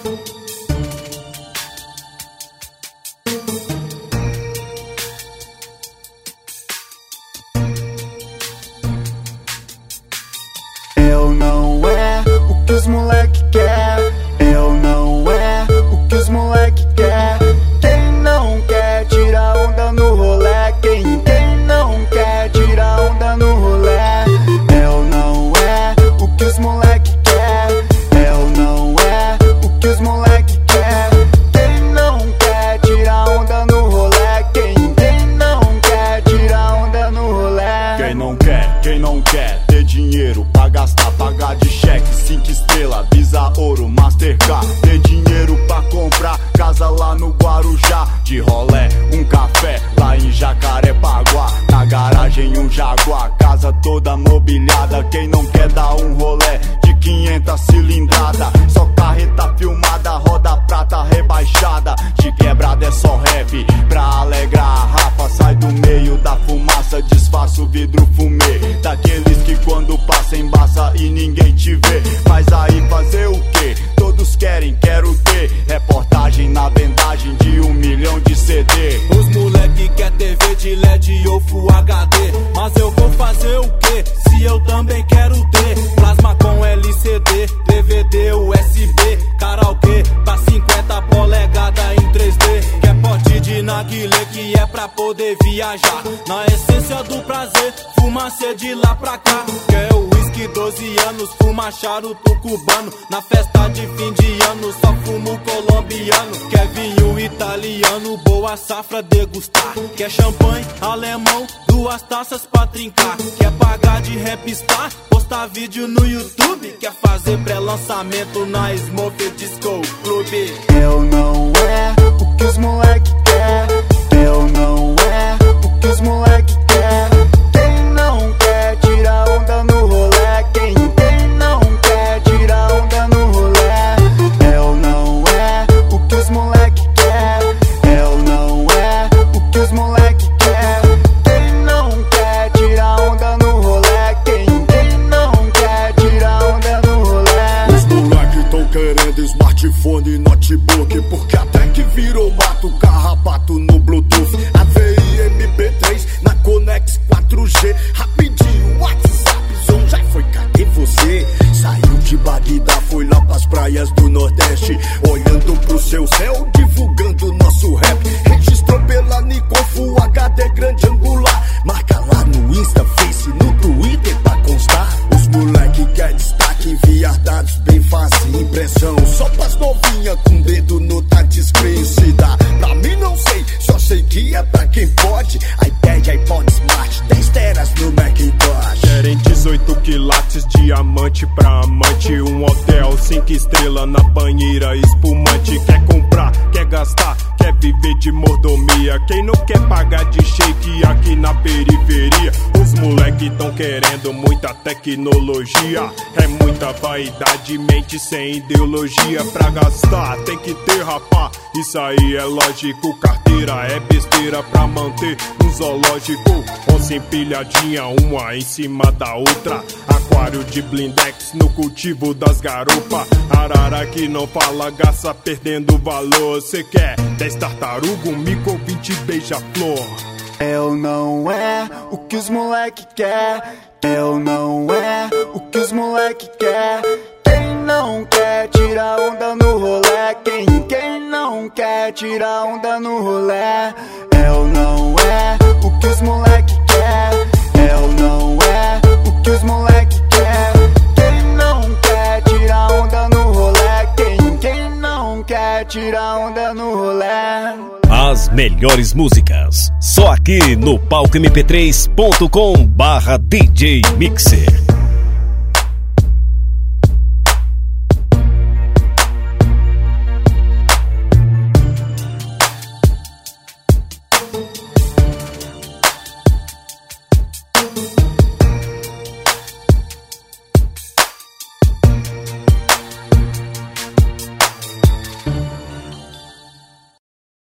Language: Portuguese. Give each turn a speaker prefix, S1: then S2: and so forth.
S1: Eu não é o que os moleque quer. Eu não é o que os moleque quer. Quem não quer tirar onda no rolê? Quem não quer tirar onda no rolê? Eu não é o que os moleque quer. Eu não é o que os moleque quer. Quem não quer tirar onda no rolê? Quem não quer tirar onda no rolê?
S2: Quem não quer ter dinheiro pra gastar, pagar de cheque, 5 estrelas, Visa Ouro, Mastercard. Ter dinheiro pra comprar casa lá no Guarujá, de rolé, um café lá em Jacarepaguá, na garagem um Jaguar, casa toda mobiliada. Quem não quer dar um rolé de 500 cilindrada, só carreta filmada, roda prata rebaixada, de quebrada é só rap pra alegrar a rapa. Sai do meio da fumaça, disfarça o vidro fumê, daqueles que quando passa embaça e ninguém te vê. Mas aí fazer o quê? Todos querem, quero ter reportagem na vendagem de 1 milhão de CD.
S3: Os moleque quer TV de LED ou Full HD, mas eu vou fazer o quê? Se eu também quero ter plasma com LCD, DVD, USB, karaokê pra 50 polegadas em 3D. Quer pote de narguilé que é pra poder viajar, na essência do prazer, fumaça de lá pra cá. Quer o whisky 12 anos, fuma charuto cubano, na festa de fim de ano só fumo colombiano. Quer vinho italiano, boa safra degustar. Quer champanhe alemão, 2 taças pra trincar. Quer pagar de rapstar, postar vídeo no YouTube. Quer fazer pré-lançamento na Smoke Disco Club.
S1: Eu não é o que os moleque quer. Eu não é o que os moleque quer. Quem não quer tirar onda no rolê? Quem não quer tirar onda no rolê? Eu não é o que os moleque quer. Eu não é o que os moleque quer. Quem não quer tirar onda no rolê? Quem não quer tirar onda no rolê?
S4: Os moleque tão querendo smartphone e notebook, porque até que virou mato, carrapato no Bluetooth, AVI MP3 na Conex 4G, rapidinho, WhatsApp, som já foi, cadê você? Saiu de Bagdá, foi lá pras praias do Nordeste, olhando pro seu céu, divulgando nosso rap. Registrou pela Nikon Full HD grande angular, marca lá no Insta, Face, no Twitter pra constar. Os moleque quer destaque, enviar dados bem fácil, impressão só pras novinha com dedo no touchscreen. Se dá, pra mim não sei, só sei que é pra quem pode. iPad, iPod Smart, 10 teras no Macintosh.
S5: Querem 18 quilates, diamante pra amante, um hotel 5 estrelas na banheira espumante. Quer comprar, quer gastar, quer viver de mordomia. Quem não quer pagar de shake aqui na periferia? Os moleque tão querendo muita tecnologia, é muita vaidade, mente sem ideologia. Pra gastar tem que ter, rapá, isso aí é lógico. Carteira é besteira pra manter um zoológico. Onça empilhadinha, uma em cima da outra. Aquário de blindex no cultivo das garupa. Arara que não fala, garça perdendo valor. Cê quer 10 tartaruga, um mico, 20 beija-flor.
S1: Eu não é o que os moleque quer. Eu não é o que os moleque quer. Quem não quer tirar onda no rolê? Quem não quer tirar onda no rolê? Eu não é o que os moleque quer. Eu não é o que os moleque quer. Quem não quer tirar onda no rolê? Quem não quer tirar onda no rolê?
S6: As melhores músicas, só aqui no palcomp3.com/DJ Mixer.